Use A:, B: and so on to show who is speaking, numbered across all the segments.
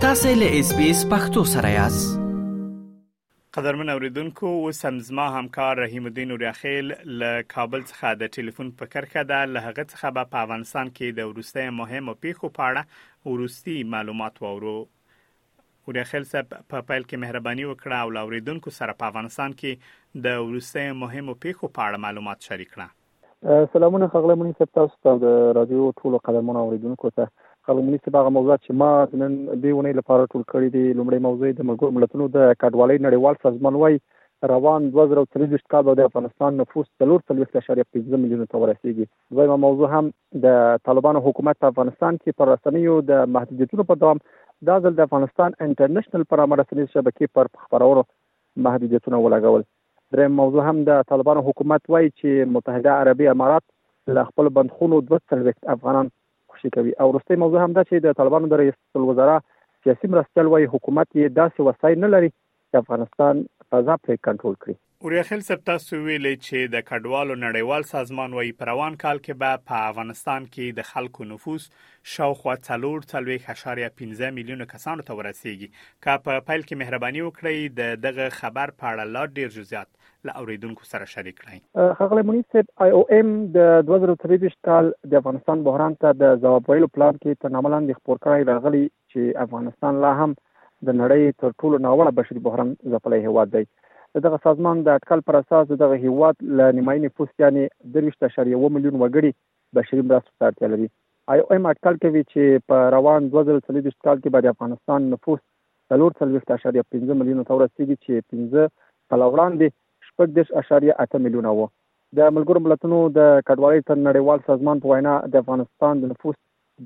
A: تاسو له SBS پښتو سره یاست.
B: قدرمن اوریدونکو، اوس هم زما همکار رحیم الدین اوریاخیل له کابل څخه د ټلیفون په کرښه ده. له هغه څخه به په افغانستان کې د وروستي مهمو پیښو په اړه وروستي معلومات واورو. اوریاخیل صاحب، په پیل کې مهرباني وکړه او له اوریدونکو سره په افغانستان کې د وروستي مهمو پیښو په اړه معلومات شریک کړه.
C: سلامونه خغله مونږ تاسو ته د رادیو ټولو قدرمنو اوریدونکو ته. خلمونی چې هغه موضوعات چې ما نن دیونه لپاره ټول کړی دي، لومړی موضوع د ملګرو ملتونو د کډوالۍ نړیوال سازمان وايي روان 2023 کال د افغانستان نفوس 4.5 میلیون ته ورسیږي. دویمه موضوع هم د طالبانو حکومت په افغانستان کې پر رسنیو د محدودیتونو په دوام دا ځل د افغانستان انټرنیشنل پر رسنیو شبکې پر خبرونو محدودیتونه ولګول. دریم موضوع هم د طالبانو حکومت وايي چې متحده عربي امارات له خپل بندخونو 200 افغانان خوشي کوي. او وروستي موضوع هم دا چې د طالبانو د رئیس الوزرا سیاسي مرستیال وايي حکومت یې داسې وسایل نه لري چې افغانستان فضا پرې کنټرول کړي.
B: اوریاخیل صاحب، تاسو ویلي چې د کډوالو نړیوال سازمان وايي په روان کال کې به په افغانستان کې د خلکو نفوس شاوخوا 4.5 میلیون کسانو ته ورسیږي. که په پیل کې مهرباني وکړئ دغه خبر په اړه لا ډیر جزئیات له اوریدونکو سره شریک کړئ.
C: خغله مونږ IOM د 2023 کال د افغانستان بحران ته د ځواب ویلو پلان کې تر نامه لاندې خبر کړی راغلی چې افغانستان لا هم د نړۍ تر ټولو ناوړه بشري بحران ځپلی هیواد دی. دغه سازمان د اټکل پر اساس دغه هیواد له نیمایي نفوس یعنی 2.1 میلیون وګړي بشري مرستو ته اړتیا لري. IOM اټکل کوي چې په روان 2023 کال کې به د افغانستان نفوس 4.5 میلیون ته ورسیږي چې 15 کال وړاندې 6.8 میلیون و. د ملګرو ملتونو د کډوالۍ تر نړیوال سازمان په وینا د افغانستان د نفوس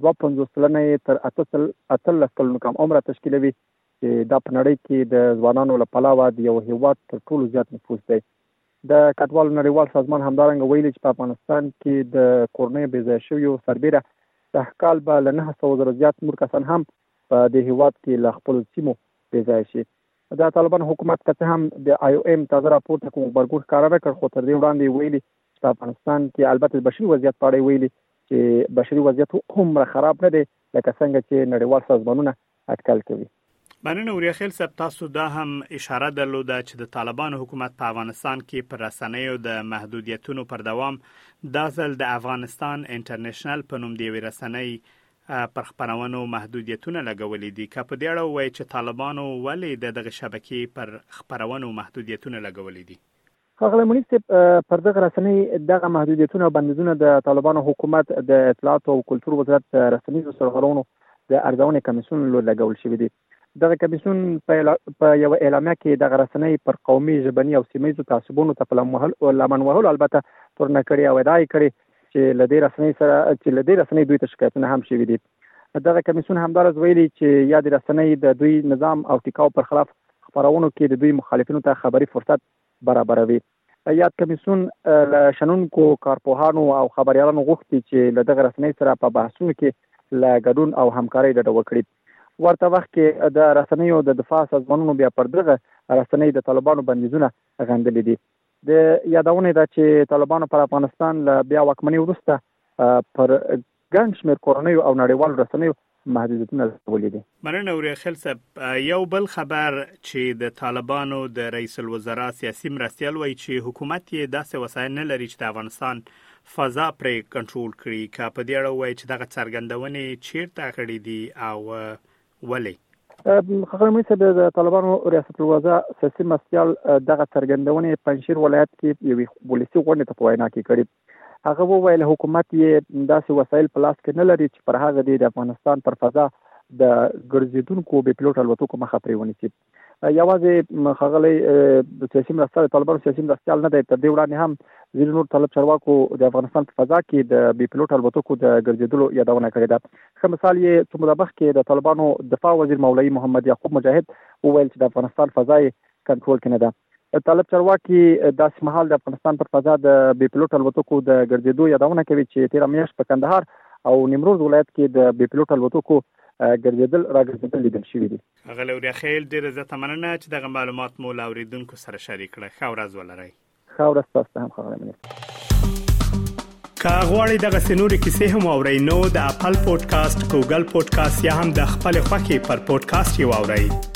C: 2.5 تر 18 کلونو کم عمر تشکیلوي چې دا په نړۍ کې د ځوانانو لپاره د یو هیواد تر ټولو زیات نفوس دی. د کډوالو نړیوال سازمان همدارنګه ویلي چې په افغانستان کې د کورنۍ بې ځای شویو سربیره تحقال به له 900 زیات نور کسان هم په دې هیواد کې له خپل سیمو بې ځای شي. د طالبان حکومت که هم د IOM تازه راپور ته کوم خبرګون ښکاره نه کړ، خو تر دې وړاندې ویلي چې په افغانستان کې البته بشري وضعیت په اړه ویلي چې بشري وضعیت هم خراب نه دی لکه څنګه چې نړیوال سازمانونه اټکل کوي.
B: مننه اوریاخیل صاحب، تاسو دا هم اشاره درلوده چې د طالبانو حکومت په افغانستان کې پر رسنیو د محدودیتونو پر دوام دا ځل د افغانستان انټرنیشنل په نوم دی رسنۍ پر خبرونو محدودیتونه لګولې دي. که په دې اړه وایي چې طالبانو ولې دغه شبکې پر خبرونو محدودیتونه لګولې دي؟
C: خغله مونږ پر دغه رسنۍ دغه محدودیتونه او بندیزونه د طالبانو حکومت د اطلاعات او کلتور وزارت رسنیو سرغړونو د ارزونې کمیسیون لګول شوی دی. دغه کمیسیون په یو اعلامیه کې دغه رسنۍ پر قومي ژبني او سیمه‌یزو تعصبونو ته لمن وهلو البته تورنه کړی او ادعا کړي چې لدې رسنۍ دوی ته شکایتونه هم شوي دي. دغه کمیسیون همدارس ویلي چې یا د رسنۍ د دوی نظام او ټیکاو پر خلاف خبرونو کې د دوی مخالفینو ته خبري فرصت برابروي. یاد کمیسیون له شنونکو کارپوهانو او خبريالانو غوښتي چې له دغه رسنۍ سره په بحثونو کې له ګډون او همکارۍ ډډه وکړي. ورته وخت کې د رسنیو د دفاع سازمانونو بیا پر دغه رسنۍ د طالبانو بندیزونه غندلې دي. د یادونه ده چې طالبانو پر افغانستان له بیا واکمنۍ وروسته پر ګڼ شمېر کورنیو او نړیوالو رسنیو محدودیتونه لګولې دي.
B: مننه اوریاخیل صاحب، یو بل خبر چې د طالبانو د رئیس الوزرا سیاسي مرستیال وايي چې حکومت یې داسې وسایل نه لري چې د افغانستان فضا پرې کنټرول کړي. که په دې اړه وایي چې دغه څرګندونې چیرته کړې دي او ولې؟
C: خغله مونږ د طالبانو ریاست الوزرا سیاسي مرستیال دغه څرګندونې پنځیر ولایت کې یوې ولسي غونډې ته په وینا کې کړې. هغه وویل حکومت یې داسې وسایل په لاس کې نه لري چې پر هغه د افغانستان پر فضا د ګرځیدونکو بې پیلوټ الوتکو مخه پرې ونیسي. یوازې خغله سیاسي مرستیال طالبانو سیاسي مرستیال نه دی، تر دې وړاندې هم ځینې نور طالب چارواکو د افغانستان په فضا کې د بې پیلوټ الوتکو د ګرځیدلو یادونه کړې ده. ښه مثال یې څو موده مخکې د طالبانو دفاع وزیر مولوي محمد یعقوب مجاهد وویل چې د افغانستان فضا یې کنټرول کې نه ده. طالب چارواکي داسې مهال د افغانستان پر فضا د بې پیلوټ الوتکو د ګرځیدو یادونه کوي چې تیر میاشت په کندهار او نیمروز ولایت کې د بې پیلوټ الوتکو راګرځیدل لیدل شوي دي.
B: غله اوریاخیل، ډېره زیاته مننه چې دغه معلومات مو له اوریدونکو سره شریک کړئ. ښه ورځ ولرئ.
C: ښه ورځ تاسو ته هم خغله مننه.
B: که غواړئ دغه سنوري کیسې هم اورئ نو د خپل پودکاسټ ګوګل پودکاسټ یا هم د خپل خوښي پر پودکاسټ یو اورئ